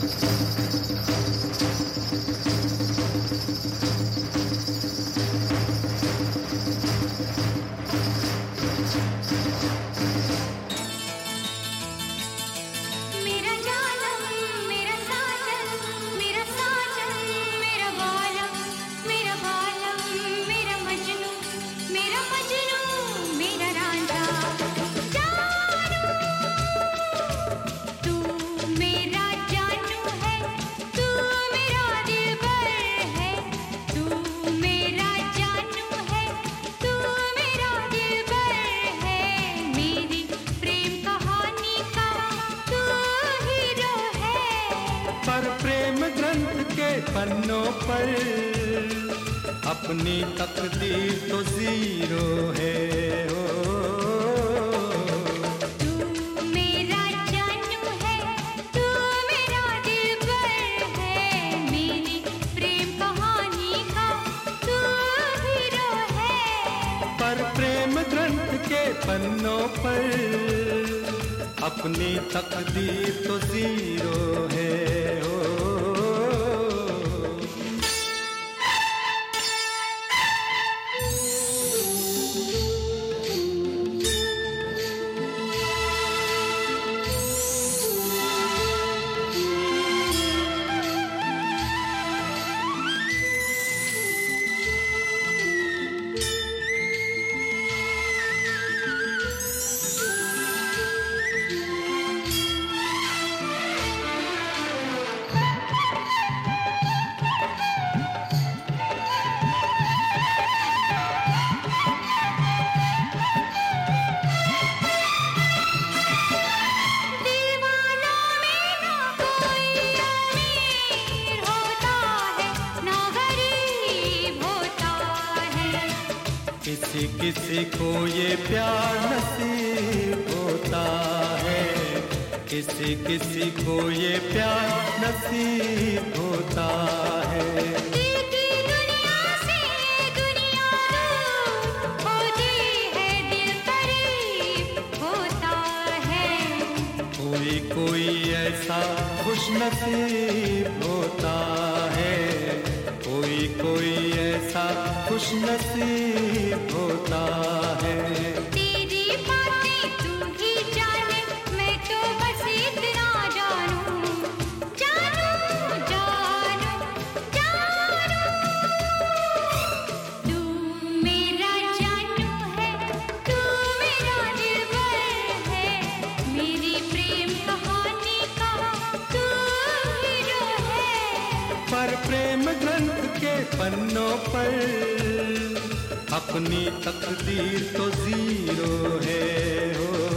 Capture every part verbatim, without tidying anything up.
पन्नों पर अपनी तकदीर तो जीरो है। ओ, तू मेरा जानू है, तू मेरा दिलबर है, मेरी प्रेम कहानी का तू हीरो है। पर प्रेम ग्रंथ के पन्नों पर अपनी तकदीर तो जीरो है। ओ, किसी किसी को ये प्यार नसीब होता है, किसी किसी को ये प्यार नसीब होता है। दुनिया से दुनिया दूर होती है, दिल करीब होता है। कोई कोई ऐसा खुश नसीब होता है, कोई कोई ऐसा खुश नसीब होता है। तेरी बातें तू ही जाने, मैं तो बस इतना जानूं, जानूं, जानूं, जानूं। तू मेरा जानू है, तू मेरा दिलबर है, मेरी प्रेम कहानी का तू हीरो है। पर प्रेम ग्रंथ के पन्नों पर अपनी तकदीर तो जीरो है। हो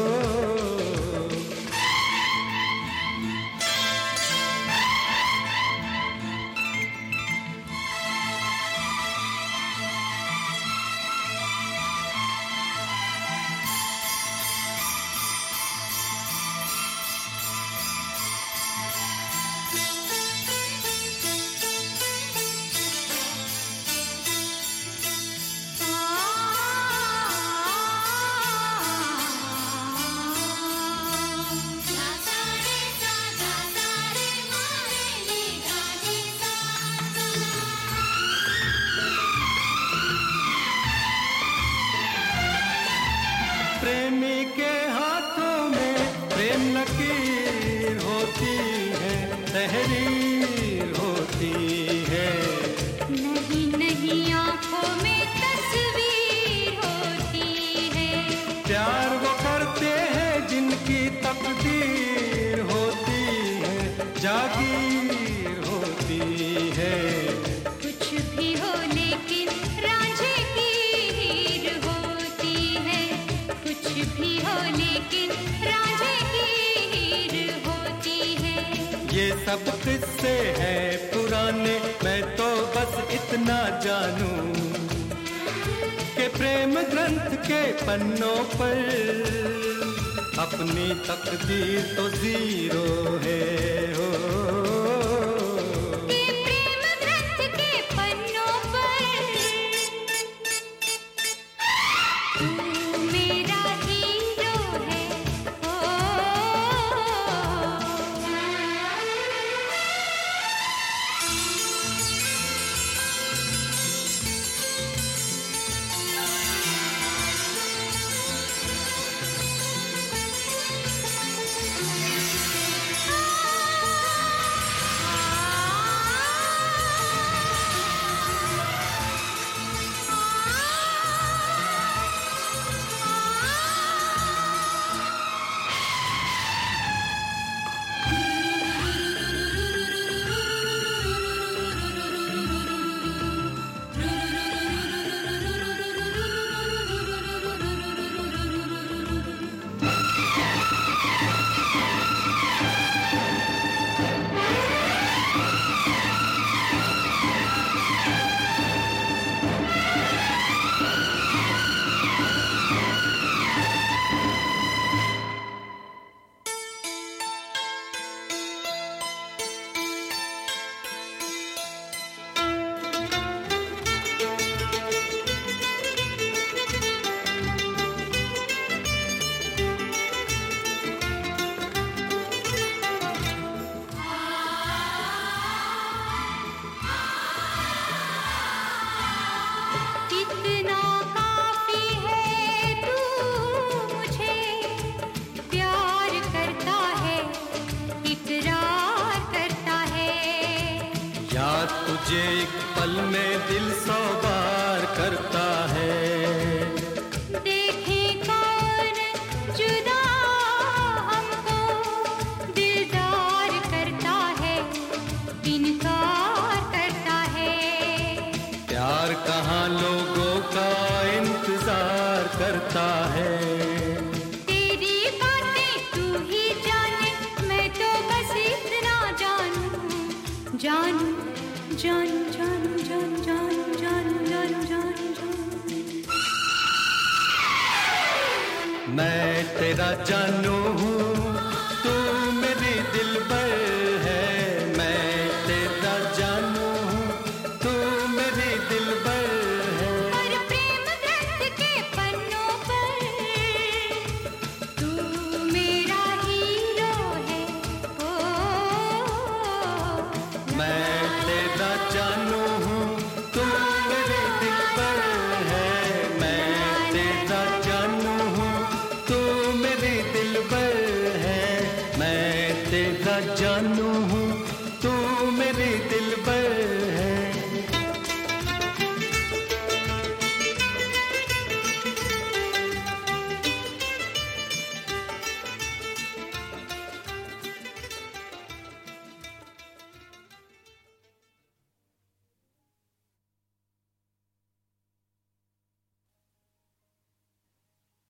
प्रेमी के हाथों में प्रेम लकीर होती है, तहरीर होती है। नहीं नहीं आंखों में तस्वीर होती है। प्यार वो करते हैं जिनकी तकदीर होती है, जागीर होती है। कुछ भी हो लेकिन रांझे की हीर होती है, कुछ भी हो लेकिन रांझे की हीर होती है। ये सब किस्से हैं पुराने, मैं तो बस इतना जानूं कि प्रेम ग्रंथ के पन्नों पर अपनी तकदीर तो जीरो है। हो तुझे एक पल में दिल सौ बार करता है। देखे कौन जुदा हमको दिलदार करता है, इनकार करता है। प्यार कहाँ लोगों का इंतजार करता है। तेरी बातें तू ही जाने, मैं तो बस इतना जानूं, जानूं, जानूं, जानूं, जानूं, जानूं, जानूं, जानूं, जानूं। मैं तेरा जानू हूँ, तू मेरी दिलबर है। मैं तेरा जानू हूँ, तू मेरी दिलबर है। और प्रेम ग्रंथ के पन्नों पर तू मेरा हीरो है। ओ, मैं तेरा जानू हूँ, तू मेरी दिलबर है। मैं तेरा जानू हूँ, तू मेरी दिलबर है। मैं तेरा जानू हूँ, तू मेरी दिलबर